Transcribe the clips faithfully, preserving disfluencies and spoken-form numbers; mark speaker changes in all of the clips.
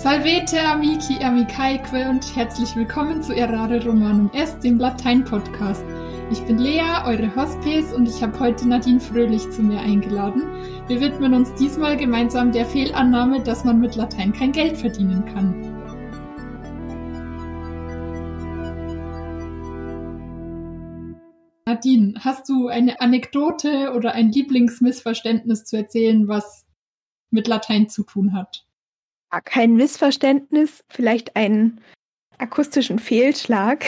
Speaker 1: Salvete amici amicaeque und herzlich willkommen zu Errare Romanum Est, dem Latein-Podcast. Ich bin Lea, eure Hospice, und ich habe heute Nadine Fröhlich zu mir eingeladen. Wir widmen uns diesmal gemeinsam der Fehlannahme, dass man mit Latein kein Geld verdienen kann. Nadine, hast du eine Anekdote oder ein Lieblingsmissverständnis zu erzählen, was mit Latein zu tun hat?
Speaker 2: Kein Missverständnis, vielleicht einen akustischen Fehlschlag,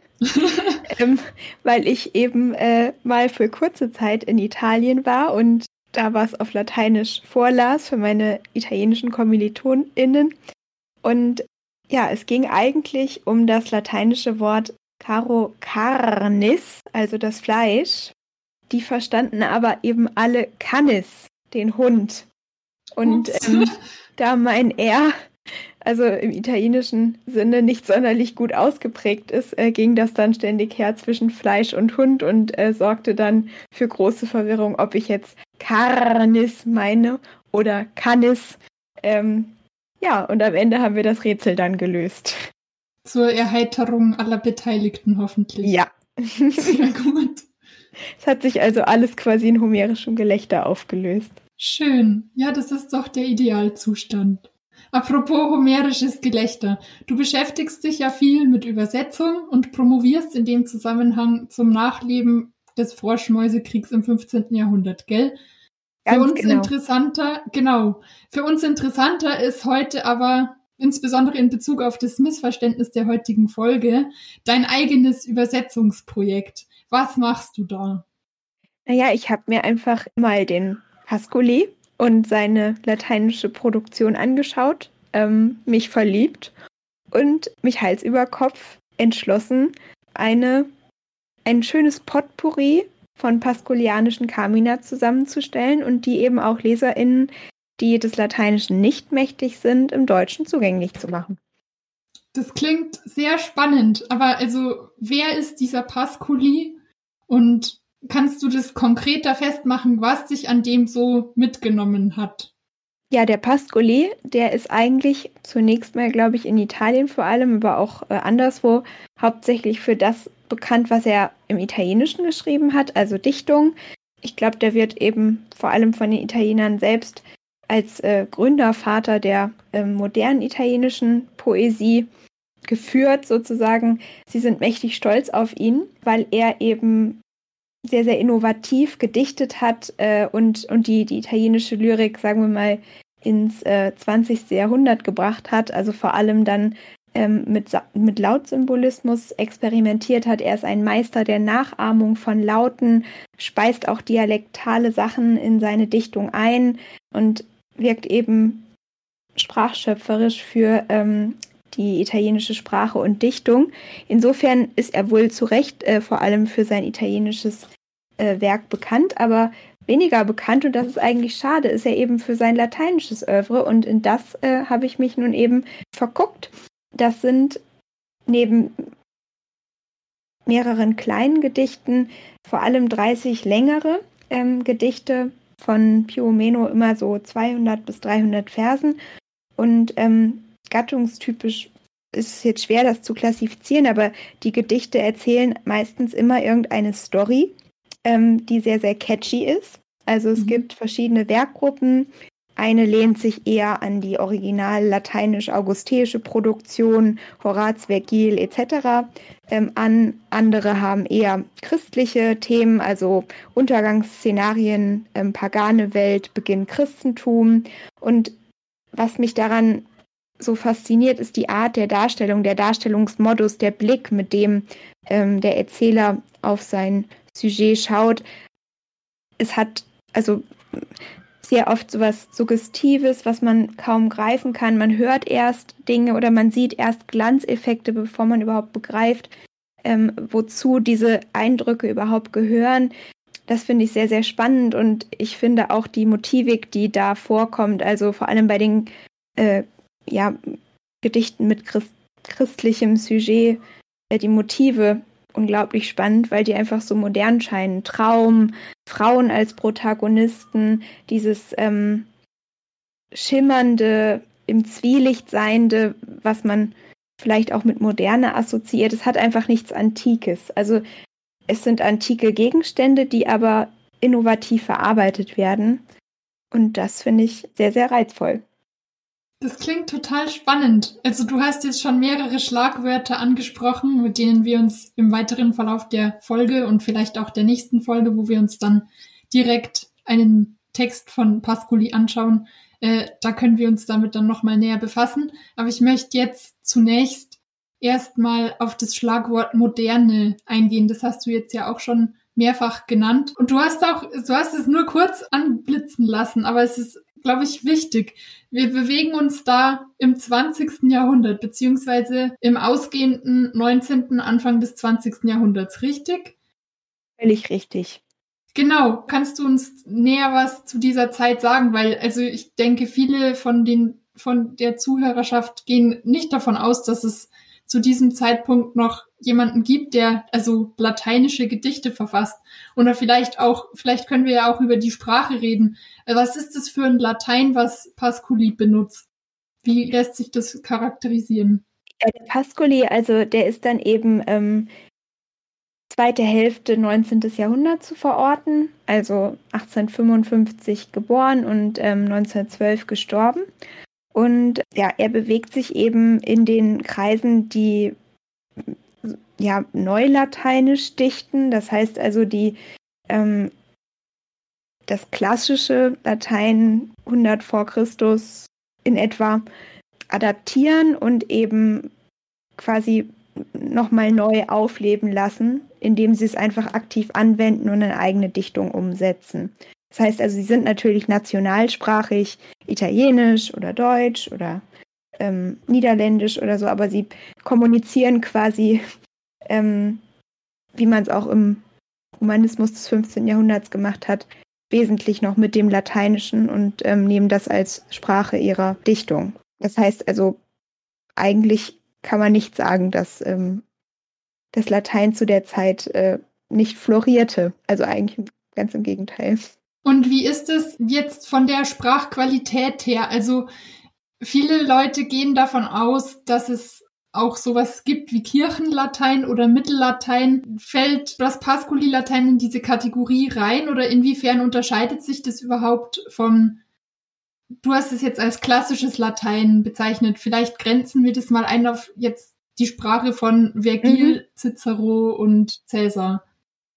Speaker 2: ähm, weil ich eben äh, mal für kurze Zeit in Italien war und da was auf Lateinisch vorlas für meine italienischen KommilitonInnen. Und ja, es ging eigentlich um das lateinische Wort caro carnis, also das Fleisch. Die verstanden aber eben alle canis, den Hund. Und ähm, da mein R, also im italienischen Sinne, nicht sonderlich gut ausgeprägt ist, äh, ging das dann ständig her zwischen Fleisch und Hund und äh, sorgte dann für große Verwirrung, ob ich jetzt carnis meine oder canis. Ähm, ja, und am Ende haben wir das Rätsel dann gelöst.
Speaker 1: Zur Erheiterung aller Beteiligten hoffentlich.
Speaker 2: Ja.
Speaker 1: Sehr gut.
Speaker 2: Es hat sich also alles quasi in homerischem Gelächter aufgelöst.
Speaker 1: Schön. Ja, das ist doch der Idealzustand. Apropos homerisches Gelächter. Du beschäftigst dich ja viel mit Übersetzung und promovierst in dem Zusammenhang zum Nachleben des Froschmäusekriegs im fünfzehnten Jahrhundert, gell? Für
Speaker 2: Ganz
Speaker 1: uns
Speaker 2: genau.
Speaker 1: interessanter, genau. Für uns interessanter ist heute aber, insbesondere in Bezug auf das Missverständnis der heutigen Folge, dein eigenes Übersetzungsprojekt. Was machst du da?
Speaker 2: Naja, ich habe mir einfach mal den Pascoli und seine lateinische Produktion angeschaut, ähm, mich verliebt und mich Hals über Kopf entschlossen, eine, ein schönes Potpourri von pascolianischen Carmina zusammenzustellen und die eben auch LeserInnen, die des Lateinischen nicht mächtig sind, im Deutschen zugänglich zu machen.
Speaker 1: Das klingt sehr spannend, aber also wer ist dieser Pascoli und kannst du das konkreter festmachen, was dich an dem so mitgenommen hat?
Speaker 2: Ja, der Pascoli, der ist eigentlich zunächst mal, glaube ich, in Italien vor allem, aber auch äh, anderswo, hauptsächlich für das bekannt, was er im Italienischen geschrieben hat, also Dichtung. Ich glaube, der wird eben vor allem von den Italienern selbst als äh, Gründervater der äh, modernen italienischen Poesie geführt, sozusagen. Sie sind mächtig stolz auf ihn, weil er eben sehr, sehr innovativ gedichtet hat äh, und, und die, die italienische Lyrik, sagen wir mal, ins äh, zwanzigste Jahrhundert gebracht hat, also vor allem dann ähm, mit, mit Lautsymbolismus experimentiert hat. Er ist ein Meister der Nachahmung von Lauten, speist auch dialektale Sachen in seine Dichtung ein und wirkt eben sprachschöpferisch für ähm, die italienische Sprache und Dichtung. Insofern ist er wohl zu Recht äh, vor allem für sein italienisches äh, Werk bekannt, aber weniger bekannt, und das ist eigentlich schade, ist er eben für sein lateinisches Œuvre, und in das äh, habe ich mich nun eben verguckt. Das sind neben mehreren kleinen Gedichten vor allem dreißig längere ähm, Gedichte von più o meno immer so zweihundert bis dreihundert Versen, und ähm, gattungstypisch ist es jetzt schwer, das zu klassifizieren, aber die Gedichte erzählen meistens immer irgendeine Story, ähm, die sehr, sehr catchy ist. Also es mhm. gibt verschiedene Werkgruppen. Eine lehnt sich eher an die original lateinisch-augusteische Produktion, Horaz, Vergil et cetera ähm, an. Andere haben eher christliche Themen, also Untergangsszenarien, ähm, pagane Welt, Beginn Christentum. Und was mich daran so fasziniert, ist die Art der Darstellung, der Darstellungsmodus, der Blick, mit dem ähm, der Erzähler auf sein Sujet schaut. Es hat also sehr oft sowas Suggestives, was man kaum greifen kann. Man hört erst Dinge oder man sieht erst Glanzeffekte, bevor man überhaupt begreift, ähm, wozu diese Eindrücke überhaupt gehören. Das finde ich sehr, sehr spannend, und ich finde auch die Motivik, die da vorkommt, also vor allem bei den äh, ja, Gedichten mit Christ- christlichem Sujet, äh, die Motive unglaublich spannend, weil die einfach so modern scheinen. Traum, Frauen als Protagonisten, dieses ähm, schimmernde, im Zwielicht Seiende, was man vielleicht auch mit Moderne assoziiert. Es hat einfach nichts Antikes. Also es sind antike Gegenstände, die aber innovativ verarbeitet werden. Und das finde ich sehr, sehr reizvoll.
Speaker 1: Das klingt total spannend. Also du hast jetzt schon mehrere Schlagwörter angesprochen, mit denen wir uns im weiteren Verlauf der Folge und vielleicht auch der nächsten Folge, wo wir uns dann direkt einen Text von Pascoli anschauen, äh, da können wir uns damit dann nochmal näher befassen. Aber ich möchte jetzt zunächst erstmal auf das Schlagwort Moderne eingehen. Das hast du jetzt ja auch schon mehrfach genannt. Und du hast auch, du hast es nur kurz anblitzen lassen, aber es ist, glaube ich, wichtig. Wir bewegen uns da im zwanzigsten Jahrhundert, beziehungsweise im ausgehenden neunzehnten, Anfang des zwanzigsten Jahrhunderts, richtig?
Speaker 2: Völlig richtig.
Speaker 1: Genau. Kannst du uns näher was zu dieser Zeit sagen? Weil, also ich denke, viele von den, von der Zuhörerschaft gehen nicht davon aus, dass es zu diesem Zeitpunkt noch jemanden gibt, der also lateinische Gedichte verfasst. Oder vielleicht auch, vielleicht können wir ja auch über die Sprache reden. Was ist das für ein Latein, was Pascoli benutzt? Wie lässt sich das charakterisieren?
Speaker 2: Ja, der Pascoli, also der ist dann eben ähm, zweite Hälfte neunzehnten. Jahrhundert zu verorten, also achtzehnhundertfünfundfünfzig geboren und ähm, neunzehnhundertzwölf gestorben. Und ja, er bewegt sich eben in den Kreisen, die ja Neulateinisch dichten. Das heißt also, die ähm, das klassische Latein hundert vor Christus in etwa adaptieren und eben quasi nochmal neu aufleben lassen, indem sie es einfach aktiv anwenden und eine eigene Dichtung umsetzen. Das heißt also, sie sind natürlich nationalsprachig, Italienisch oder Deutsch oder ähm, Niederländisch oder so, aber sie kommunizieren quasi, ähm, wie man es auch im Humanismus des fünfzehnten. Jahrhunderts gemacht hat, wesentlich noch mit dem Lateinischen und ähm, nehmen das als Sprache ihrer Dichtung. Das heißt also, eigentlich kann man nicht sagen, dass ähm, das Latein zu der Zeit äh, nicht florierte. Also eigentlich ganz im Gegenteil.
Speaker 1: Und wie ist es jetzt von der Sprachqualität her? Also viele Leute gehen davon aus, dass es auch sowas gibt wie Kirchenlatein oder Mittellatein. Fällt das Pascoli-Latein in diese Kategorie rein oder inwiefern unterscheidet sich das überhaupt vom, du hast es jetzt als klassisches Latein bezeichnet, vielleicht grenzen wir das mal ein auf jetzt die Sprache von Vergil, mhm. Cicero und Cäsar.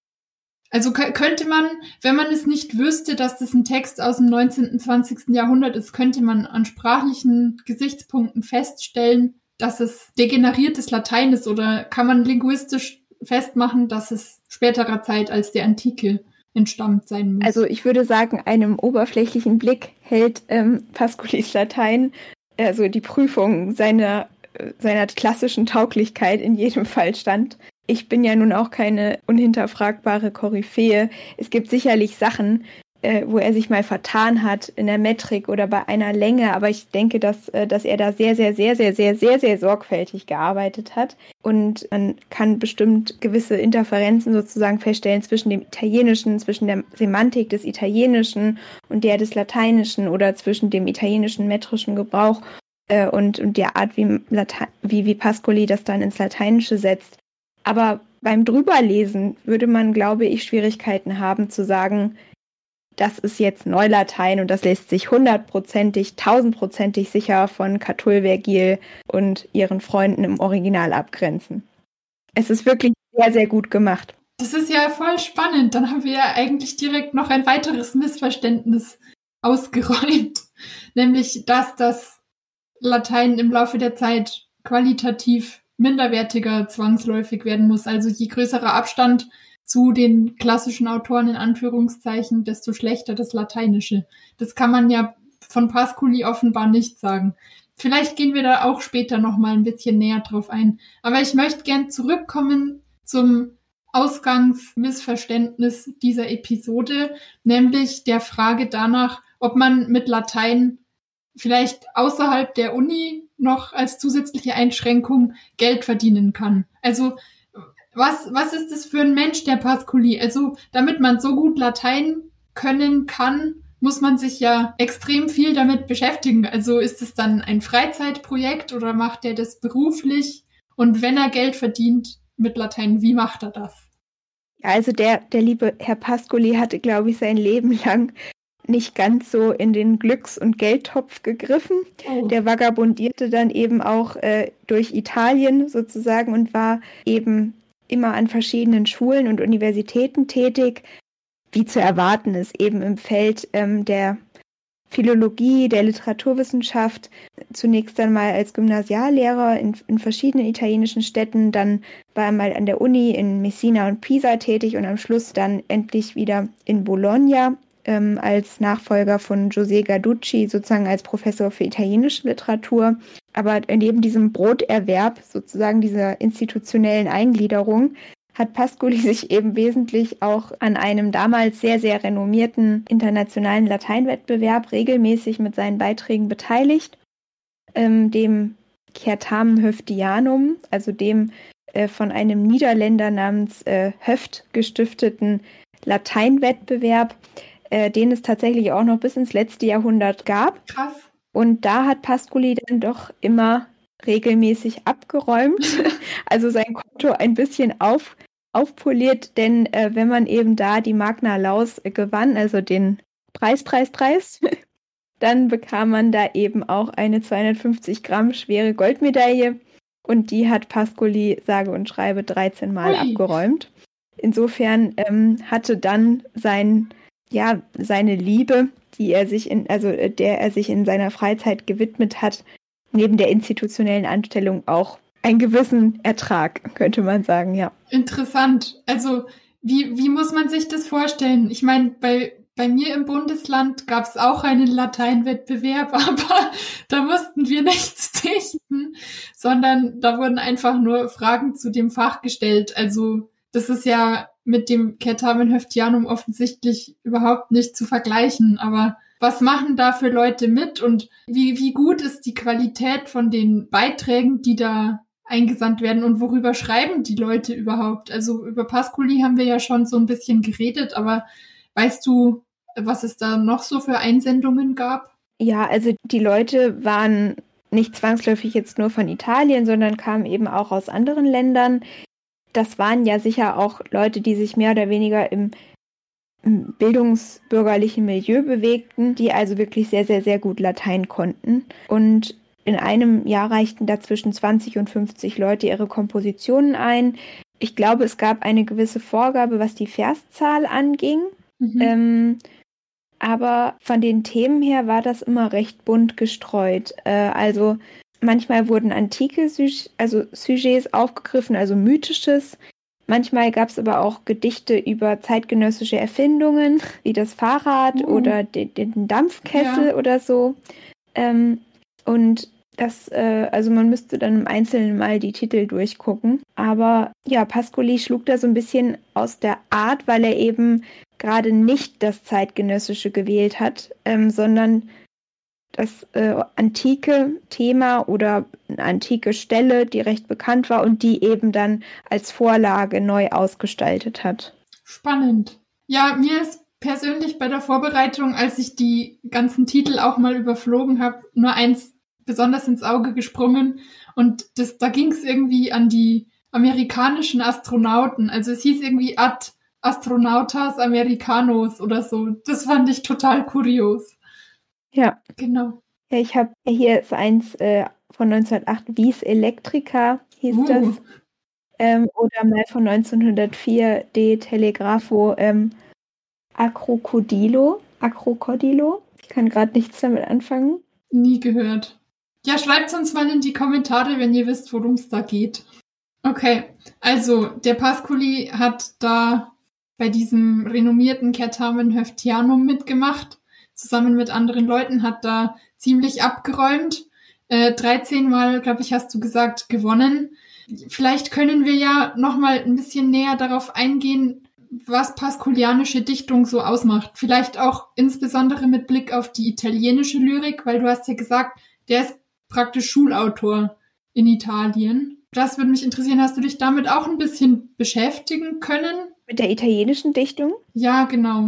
Speaker 1: Also k- könnte man, wenn man es nicht wüsste, dass das ein Text aus dem neunzehnten., zwanzigsten. Jahrhundert ist, könnte man an sprachlichen Gesichtspunkten feststellen, dass es degeneriertes Latein ist, oder kann man linguistisch festmachen, dass es späterer Zeit als der Antike entstammt sein muss?
Speaker 2: Also ich würde sagen, einem oberflächlichen Blick hält ähm, Pascolis Latein, also die Prüfung seiner, seiner klassischen Tauglichkeit in jedem Fall stand. Ich bin ja nun auch keine unhinterfragbare Koryphäe. Es gibt sicherlich Sachen, äh, wo er sich mal vertan hat in der Metrik oder bei einer Länge, aber ich denke, dass, äh, dass er da sehr, sehr, sehr, sehr, sehr, sehr, sehr sorgfältig gearbeitet hat. Und man kann bestimmt gewisse Interferenzen sozusagen feststellen zwischen dem Italienischen, zwischen der Semantik des Italienischen und der des Lateinischen oder zwischen dem italienischen metrischen Gebrauch äh, und, und der Art, wie, Late- wie, wie Pascoli das dann ins Lateinische setzt. Aber beim Drüberlesen würde man, glaube ich, Schwierigkeiten haben zu sagen, das ist jetzt Neulatein und das lässt sich hundertprozentig, tausendprozentig sicher von Catull, Vergil und ihren Freunden im Original abgrenzen. Es ist wirklich sehr, sehr gut gemacht.
Speaker 1: Das ist ja voll spannend. Dann haben wir ja eigentlich direkt noch ein weiteres Missverständnis ausgeräumt. Nämlich, dass das Latein im Laufe der Zeit qualitativ minderwertiger zwangsläufig werden muss. Also je größerer Abstand zu den klassischen Autoren in Anführungszeichen, desto schlechter das Lateinische. Das kann man ja von Pascoli offenbar nicht sagen. Vielleicht gehen wir da auch später noch mal ein bisschen näher drauf ein. Aber ich möchte gern zurückkommen zum Ausgangsmissverständnis dieser Episode, nämlich der Frage danach, ob man mit Latein vielleicht außerhalb der Uni noch als zusätzliche Einschränkung Geld verdienen kann. Also was, was ist das für ein Mensch, der Pascoli? Also damit man so gut Latein können kann, muss man sich ja extrem viel damit beschäftigen. Also ist es dann ein Freizeitprojekt oder macht er das beruflich? Und wenn er Geld verdient mit Latein, wie macht er das?
Speaker 2: Ja, also der, der liebe Herr Pascoli hatte, glaube ich, sein Leben lang nicht ganz so in den Glücks- und Geldtopf gegriffen. Oh. Der vagabundierte dann eben auch äh, durch Italien sozusagen und war eben immer an verschiedenen Schulen und Universitäten tätig, wie zu erwarten ist, eben im Feld ähm, der Philologie, der Literaturwissenschaft, zunächst einmal als Gymnasiallehrer in, in verschiedenen italienischen Städten, dann war er mal an der Uni in Messina und Pisa tätig und am Schluss dann endlich wieder in Bologna ähm, als Nachfolger von José Garducci, sozusagen als Professor für italienische Literatur. Aber neben diesem Broterwerb, sozusagen dieser institutionellen Eingliederung, hat Pascoli sich eben wesentlich auch an einem damals sehr, sehr renommierten internationalen Lateinwettbewerb regelmäßig mit seinen Beiträgen beteiligt, ähm, dem Certamen Höftianum, also dem äh, von einem Niederländer namens äh, Höft gestifteten Lateinwettbewerb, äh, den es tatsächlich auch noch bis ins letzte Jahrhundert gab.
Speaker 1: Krass.
Speaker 2: Und da hat Pascoli dann doch immer regelmäßig abgeräumt, also sein Konto ein bisschen auf aufpoliert, denn äh, wenn man eben da die Magna Laus äh, gewann, also den Preis, Preis, Preis, dann bekam man da eben auch eine zweihundertfünfzig Gramm schwere Goldmedaille und die hat Pascoli sage und schreibe dreizehn Mal Ui. abgeräumt. Insofern ähm, hatte dann sein, ja, seine Liebe, die er sich in, also äh, der er sich in seiner Freizeit gewidmet hat, neben der institutionellen Anstellung auch einen gewissen Ertrag, könnte man sagen, ja.
Speaker 1: Interessant. Also wie, wie muss man sich das vorstellen? Ich meine, bei, bei mir im Bundesland gab es auch einen Lateinwettbewerb, aber da mussten wir nichts dichten, sondern da wurden einfach nur Fragen zu dem Fach gestellt. Also das ist ja mit dem Certamen Höftianum offensichtlich überhaupt nicht zu vergleichen, aber was machen da für Leute mit und wie, wie gut ist die Qualität von den Beiträgen, die da eingesandt werden und worüber schreiben die Leute überhaupt? Also über Pascoli haben wir ja schon so ein bisschen geredet, aber weißt du, was es da noch so für Einsendungen gab?
Speaker 2: Ja, also die Leute waren nicht zwangsläufig jetzt nur von Italien, sondern kamen eben auch aus anderen Ländern. Das waren ja sicher auch Leute, die sich mehr oder weniger im, im bildungsbürgerlichen Milieu bewegten, die also wirklich sehr, sehr, sehr gut Latein konnten. Und in einem Jahr reichten da zwischen zwanzig und fünfzig Leute ihre Kompositionen ein. Ich glaube, es gab eine gewisse Vorgabe, was die Verszahl anging. Mhm. Ähm, aber von den Themen her war das immer recht bunt gestreut. Äh, also manchmal wurden antike Sujets, also Sujets aufgegriffen, also mythisches. Manchmal gab es aber auch Gedichte über zeitgenössische Erfindungen, wie das Fahrrad uh. oder den, den Dampfkessel ja. oder so. Ähm, und Das, äh, also man müsste dann im Einzelnen mal die Titel durchgucken. Aber ja, Pascoli schlug da so ein bisschen aus der Art, weil er eben gerade nicht das Zeitgenössische gewählt hat, ähm, sondern das äh, antike Thema oder eine antike Stelle, die recht bekannt war und die eben dann als Vorlage neu ausgestaltet hat.
Speaker 1: Spannend. Ja, mir ist persönlich bei der Vorbereitung, als ich die ganzen Titel auch mal überflogen habe, nur eins besonders ins Auge gesprungen und das, da ging es irgendwie an die amerikanischen Astronauten. Also es hieß irgendwie Ad Astronautas Americanos oder so. Das fand ich total kurios.
Speaker 2: Ja.
Speaker 1: Genau.
Speaker 2: Ja, ich habe, hier ist eins äh, von neunzehnhundertacht, Vis Electrica hieß uh. das. Ähm, oder mal von neunzehnhundertvier, De Telegrafo ähm, Acrocodilo. Acrocodilo. Ich kann gerade nichts damit anfangen.
Speaker 1: Nie gehört. Ja, schreibt uns mal in die Kommentare, wenn ihr wisst, worum es da geht. Okay, also der Pascoli hat da bei diesem renommierten Certamen Höftianum mitgemacht, zusammen mit anderen Leuten, hat da ziemlich abgeräumt. Äh, dreizehn Mal, glaube ich, hast du gesagt, gewonnen. Vielleicht können wir ja noch mal ein bisschen näher darauf eingehen, was pascolianische Dichtung so ausmacht. Vielleicht auch insbesondere mit Blick auf die italienische Lyrik, weil du hast ja gesagt, der ist praktisch Schulautor in Italien. Das würde mich interessieren. Hast du dich damit auch ein bisschen beschäftigen können?
Speaker 2: Mit der italienischen Dichtung?
Speaker 1: Ja, genau.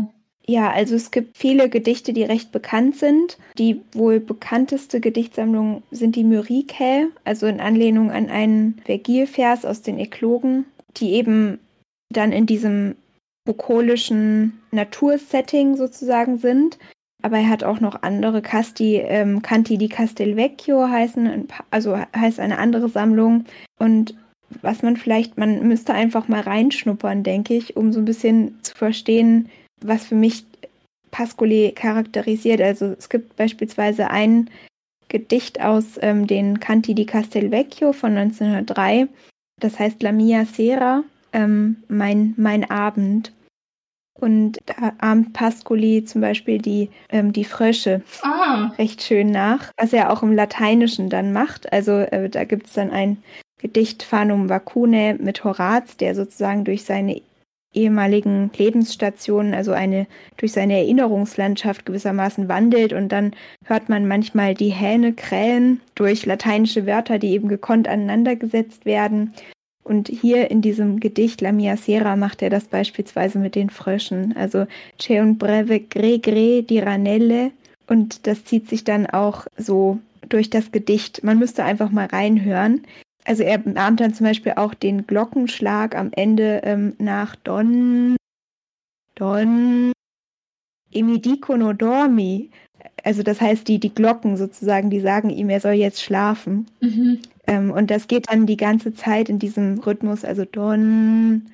Speaker 2: Ja, also es gibt viele Gedichte, die recht bekannt sind. Die wohl bekannteste Gedichtsammlung sind die Myrikäe, also in Anlehnung an einen Vergilvers aus den Eklogen, die eben dann in diesem bukolischen Natursetting sozusagen sind. Aber er hat auch noch andere Casti, ähm, Canti di Castelvecchio heißen, also heißt eine andere Sammlung. Und was man vielleicht, man müsste einfach mal reinschnuppern, denke ich, um so ein bisschen zu verstehen, was für mich Pascoli charakterisiert. Also es gibt beispielsweise ein Gedicht aus ähm, den Canti di Castelvecchio von neunzehnhundertdrei. Das heißt La mia sera, ähm, mein, mein Abend. Und da ahmt Pascoli zum Beispiel die, ähm, die Frösche
Speaker 1: ah.
Speaker 2: recht schön nach, was er auch im Lateinischen dann macht. Also äh, da gibt es dann ein Gedicht Fanum Vacunae mit Horaz, der sozusagen durch seine ehemaligen Lebensstationen, also eine durch seine Erinnerungslandschaft gewissermaßen wandelt, und dann hört man manchmal die Hähne krähen durch lateinische Wörter, die eben gekonnt aneinandergesetzt werden. Und hier in diesem Gedicht La mia sera macht er das beispielsweise mit den Fröschen. Also c'è un breve gre gre di ranelle, und das zieht sich dann auch so durch das Gedicht. Man müsste einfach mal reinhören. Also er ahmt dann zum Beispiel auch den Glockenschlag am Ende ähm, nach Don, Don, e mi dicono dormi. Also das heißt, die, die Glocken sozusagen, die sagen ihm, er soll jetzt schlafen.
Speaker 1: Mhm.
Speaker 2: Ähm, und das geht dann die ganze Zeit in diesem Rhythmus, also Don,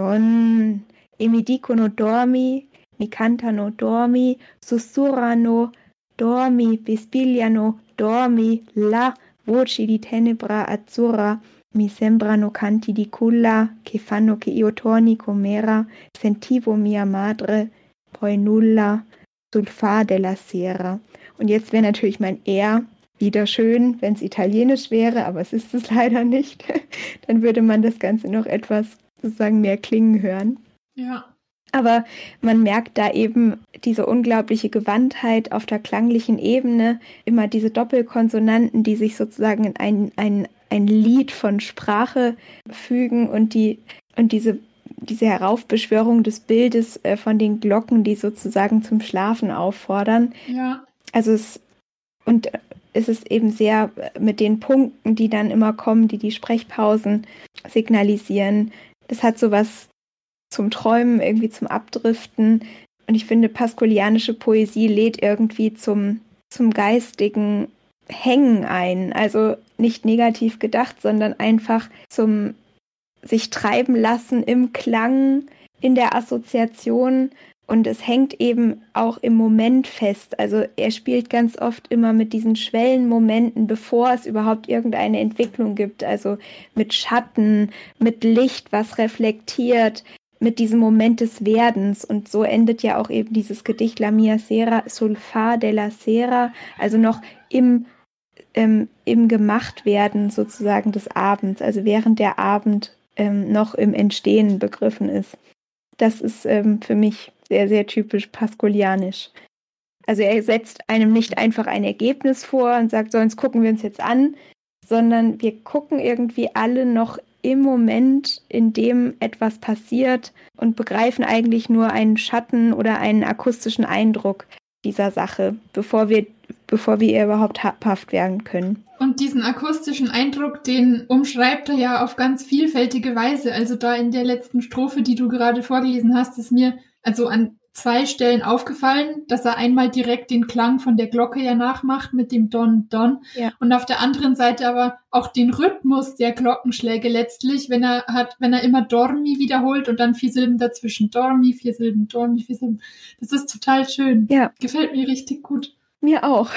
Speaker 2: Don, e mi dicono dormi, mi cantano dormi, sussurrano dormi, bisbigliano dormi, la voci di tenebra azzurra, mi sembrano canti di culla, che fanno che io torni com'era, sentivo mia madre, poi nulla, sul far della sera. Und jetzt wäre natürlich mein Er wieder schön, wenn es italienisch wäre, aber es ist es leider nicht. Dann würde man das Ganze noch etwas sozusagen mehr klingen hören.
Speaker 1: Ja.
Speaker 2: Aber man merkt da eben diese unglaubliche Gewandtheit auf der klanglichen Ebene, immer diese Doppelkonsonanten, die sich sozusagen in ein, ein, ein Lied von Sprache fügen, und die und diese, diese Heraufbeschwörung des Bildes äh, von den Glocken, die sozusagen zum Schlafen auffordern.
Speaker 1: Ja.
Speaker 2: Also es und es ist eben sehr mit den Punkten, die dann immer kommen, die die Sprechpausen signalisieren. Das hat sowas zum Träumen, irgendwie zum Abdriften. Und ich finde, pascolianische Poesie lädt irgendwie zum, zum geistigen Hängen ein. Also nicht negativ gedacht, sondern einfach zum sich treiben lassen im Klang, in der Assoziation. Und es hängt eben auch im Moment fest. Also er spielt ganz oft immer mit diesen Schwellenmomenten, bevor es überhaupt irgendeine Entwicklung gibt. Also mit Schatten, mit Licht, was reflektiert, mit diesem Moment des Werdens. Und so endet ja auch eben dieses Gedicht La mia sera sul far della sera, also noch im, ähm, im Gemachtwerden sozusagen des Abends, also während der Abend ähm, noch im Entstehen begriffen ist. Das ist ähm, für mich sehr, sehr typisch pascolianisch. Also er setzt einem nicht einfach ein Ergebnis vor und sagt, so, jetzt gucken wir uns jetzt an, sondern wir gucken irgendwie alle noch im Moment, in dem etwas passiert, und begreifen eigentlich nur einen Schatten oder einen akustischen Eindruck dieser Sache, bevor wir, bevor wir ihr überhaupt habhaft werden können.
Speaker 1: Und diesen akustischen Eindruck, den umschreibt er ja auf ganz vielfältige Weise. Also da in der letzten Strophe, die du gerade vorgelesen hast, ist mir also an zwei Stellen aufgefallen, dass er einmal direkt den Klang von der Glocke ja nachmacht mit dem Don, Don.
Speaker 2: Ja.
Speaker 1: Und auf der anderen Seite aber auch den Rhythmus der Glockenschläge letztlich, wenn er hat, wenn er immer Dormi wiederholt und dann vier Silben dazwischen. Dormi, vier Silben, Dormi, vier Silben. Das ist total schön.
Speaker 2: Ja.
Speaker 1: Gefällt mir richtig gut.
Speaker 2: Mir auch.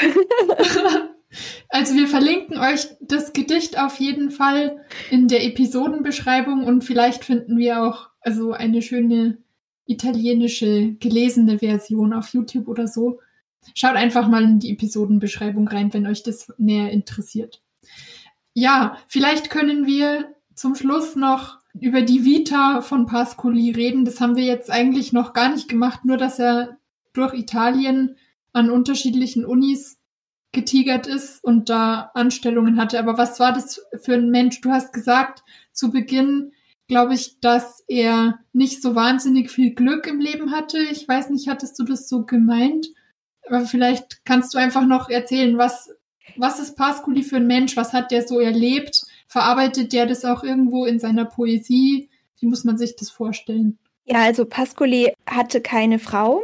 Speaker 1: Also wir verlinken euch das Gedicht auf jeden Fall in der Episodenbeschreibung, und vielleicht finden wir auch also eine schöne italienische gelesene Version auf YouTube oder so. Schaut einfach mal in die Episodenbeschreibung rein, wenn euch das näher interessiert. Ja, vielleicht können wir zum Schluss noch über die Vita von Pascoli reden. Das haben wir jetzt eigentlich noch gar nicht gemacht, nur dass er durch Italien an unterschiedlichen Unis getigert ist und da Anstellungen hatte. Aber was war das für ein Mensch? Du hast gesagt, zu Beginn glaube ich, dass er nicht so wahnsinnig viel Glück im Leben hatte. Ich weiß nicht, hattest du das so gemeint? Aber vielleicht kannst du einfach noch erzählen, was, was ist Pascoli für ein Mensch? Was hat der so erlebt? Verarbeitet der das auch irgendwo in seiner Poesie? Wie muss man sich das vorstellen?
Speaker 2: Ja, also Pascoli hatte keine Frau.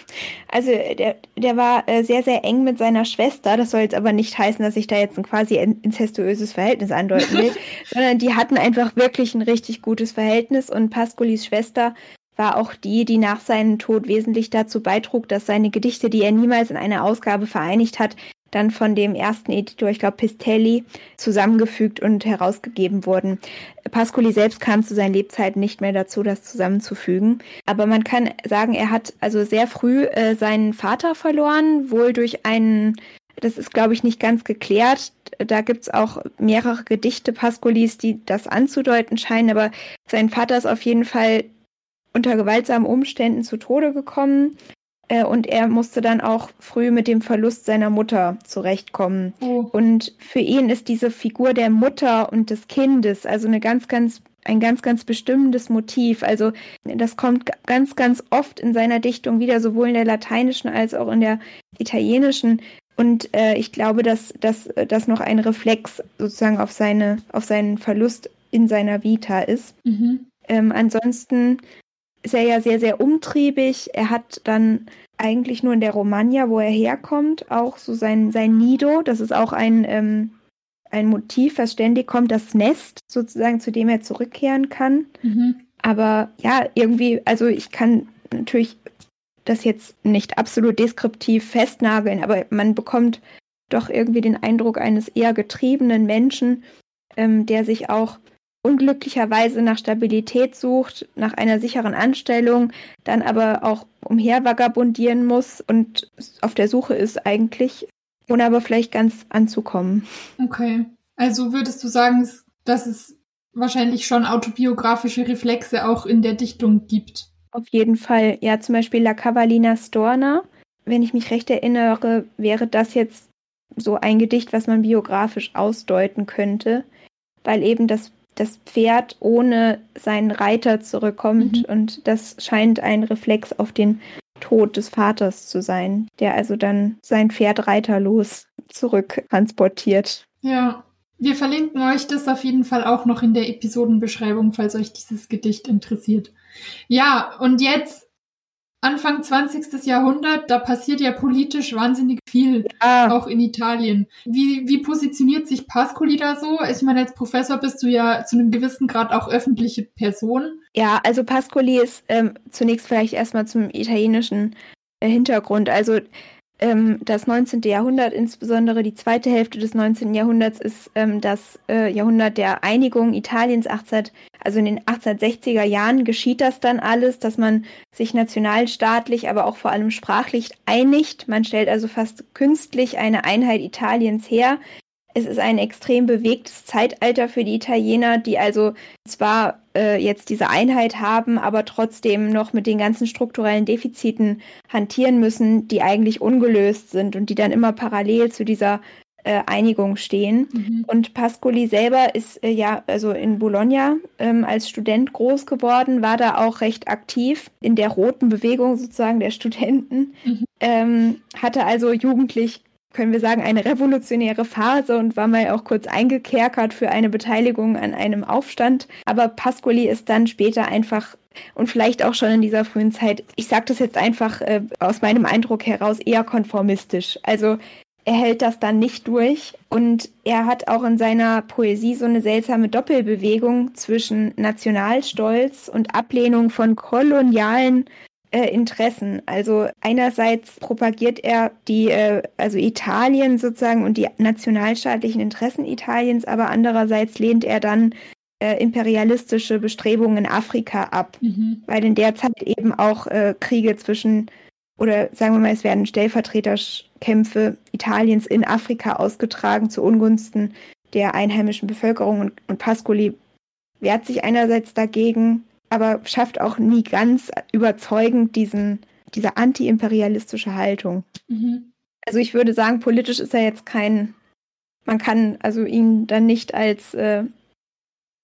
Speaker 2: Also der, der war äh, sehr, sehr eng mit seiner Schwester. Das soll jetzt aber nicht heißen, dass ich da jetzt ein quasi inzestuöses Verhältnis andeuten will, sondern die hatten einfach wirklich ein richtig gutes Verhältnis. Und Pascolis Schwester war auch die, die nach seinem Tod wesentlich dazu beitrug, dass seine Gedichte, die er niemals in einer Ausgabe vereinigt hat, dann von dem ersten Editor, ich glaube Pistelli, zusammengefügt und herausgegeben wurden. Pascoli selbst kam zu seinen Lebzeiten nicht mehr dazu, das zusammenzufügen. Aber man kann sagen, er hat also sehr früh äh, seinen Vater verloren, wohl durch einen, das ist glaube ich nicht ganz geklärt, da gibt's auch mehrere Gedichte Pascolis, die das anzudeuten scheinen, aber sein Vater ist auf jeden Fall unter gewaltsamen Umständen zu Tode gekommen. Und er musste dann auch früh mit dem Verlust seiner Mutter zurechtkommen. Oh. Und für ihn ist diese Figur der Mutter und des Kindes also eine ganz, ganz, ein ganz, ganz bestimmendes Motiv. Also das kommt ganz, ganz oft in seiner Dichtung wieder, sowohl in der lateinischen als auch in der italienischen. Und äh, ich glaube, dass das noch ein Reflex sozusagen auf seine, auf seinen Verlust in seiner Vita ist. Mhm. Ähm, ansonsten ist er ja sehr, sehr umtriebig. Er hat dann eigentlich nur in der Romagna, wo er herkommt, auch so sein, sein Nido. Das ist auch ein, ähm, ein Motiv, was ständig kommt, das Nest sozusagen, zu dem er zurückkehren kann. Mhm. Aber ja, irgendwie, also ich kann natürlich das jetzt nicht absolut deskriptiv festnageln, aber man bekommt doch irgendwie den Eindruck eines eher getriebenen Menschen, ähm, der sich auch unglücklicherweise nach Stabilität sucht, nach einer sicheren Anstellung, dann aber auch umhervagabundieren muss und auf der Suche ist eigentlich, ohne aber vielleicht ganz anzukommen.
Speaker 1: Okay, also würdest du sagen, dass es wahrscheinlich schon autobiografische Reflexe auch in der Dichtung gibt?
Speaker 2: Auf jeden Fall, ja, zum Beispiel La Cavallina Storna, wenn ich mich recht erinnere, wäre das jetzt so ein Gedicht, was man biografisch ausdeuten könnte, weil eben das das Pferd ohne seinen Reiter zurückkommt mhm. und das scheint ein Reflex auf den Tod des Vaters zu sein, der also dann sein Pferd reiterlos zurücktransportiert.
Speaker 1: Ja, wir verlinken euch das auf jeden Fall auch noch in der Episodenbeschreibung, falls euch dieses Gedicht interessiert. Ja, und jetzt Anfang zwanzigstes Jahrhundert, da passiert ja politisch wahnsinnig viel, ja. Auch in Italien. Wie, wie positioniert sich Pascoli da so? Ich meine, als Professor bist du ja zu einem gewissen Grad auch öffentliche Person.
Speaker 2: Ja, also Pascoli ist ähm, zunächst vielleicht erstmal zum italienischen äh, Hintergrund. Also ähm, das neunzehnte. Jahrhundert, insbesondere die zweite Hälfte des neunzehnten. Jahrhunderts, ist ähm, das äh, Jahrhundert der Einigung Italiens. achtzehn, also in den achtzehnhundertsechziger Jahren geschieht das dann alles, dass man sich nationalstaatlich, aber auch vor allem sprachlich einigt. Man stellt also fast künstlich eine Einheit Italiens her. Es ist ein extrem bewegtes Zeitalter für die Italiener, die also zwar äh, jetzt diese Einheit haben, aber trotzdem noch mit den ganzen strukturellen Defiziten hantieren müssen, die eigentlich ungelöst sind und die dann immer parallel zu dieser äh, Einigung stehen. Mhm. Und Pascoli selber ist äh, ja also in Bologna ähm, als Student groß geworden, war da auch recht aktiv in der roten Bewegung sozusagen der Studenten, mhm. ähm, hatte also jugendlich, können wir sagen, eine revolutionäre Phase und war mal auch kurz eingekerkert für eine Beteiligung an einem Aufstand. Aber Pascoli ist dann später einfach und vielleicht auch schon in dieser frühen Zeit, ich sage das jetzt einfach äh, aus meinem Eindruck heraus, eher konformistisch. Also er hält das dann nicht durch und er hat auch in seiner Poesie so eine seltsame Doppelbewegung zwischen Nationalstolz und Ablehnung von kolonialen Äh, Interessen. Also einerseits propagiert er die, äh, also Italien sozusagen und die nationalstaatlichen Interessen Italiens, aber andererseits lehnt er dann äh, imperialistische Bestrebungen in Afrika ab, mhm. weil in der Zeit eben auch äh, Kriege zwischen, oder sagen wir mal, es werden Stellvertreterkämpfe Italiens in Afrika ausgetragen zu Ungunsten der einheimischen Bevölkerung und, und Pascoli wehrt sich einerseits dagegen, aber schafft auch nie ganz überzeugend diesen, diese anti-imperialistische Haltung. Mhm. Also ich würde sagen, politisch ist er jetzt kein, man kann also ihn dann nicht als, äh,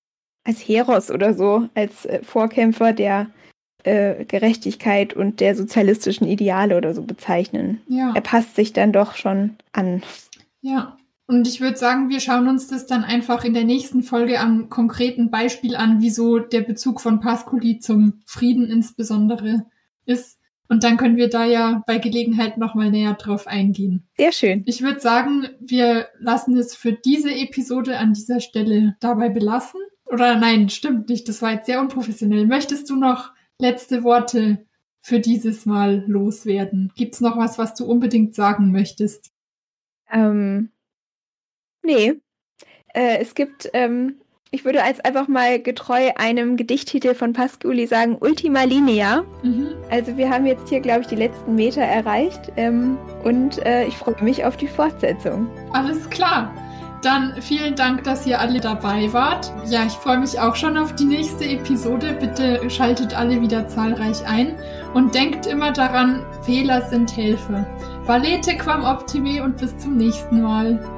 Speaker 2: als Heros oder so, als äh, Vorkämpfer der äh, Gerechtigkeit und der sozialistischen Ideale oder so bezeichnen.
Speaker 1: Ja.
Speaker 2: Er passt sich dann doch schon an.
Speaker 1: Ja, und ich würde sagen, wir schauen uns das dann einfach in der nächsten Folge am konkreten Beispiel an, wieso der Bezug von Pascoli zum Frieden insbesondere ist. Und dann können wir da ja bei Gelegenheit nochmal näher drauf eingehen.
Speaker 2: Sehr schön.
Speaker 1: Ich würde sagen, wir lassen es für diese Episode an dieser Stelle dabei belassen. Oder nein, stimmt nicht, das war jetzt sehr unprofessionell. Möchtest du noch letzte Worte für dieses Mal loswerden? Gibt's noch was, was du unbedingt sagen möchtest?
Speaker 2: Ähm, nee. Äh, es gibt, ähm, ich würde als einfach mal getreu einem Gedichttitel von Pascoli sagen, Ultima Linea.
Speaker 1: Mhm.
Speaker 2: Also wir haben jetzt hier, glaube ich, die letzten Meter erreicht ähm, und äh, ich freue mich auf die Fortsetzung.
Speaker 1: Alles klar. Dann vielen Dank, dass ihr alle dabei wart. Ja, ich freue mich auch schon auf die nächste Episode. Bitte schaltet alle wieder zahlreich ein und denkt immer daran, Fehler sind Helfer. Valete quam optime und bis zum nächsten Mal.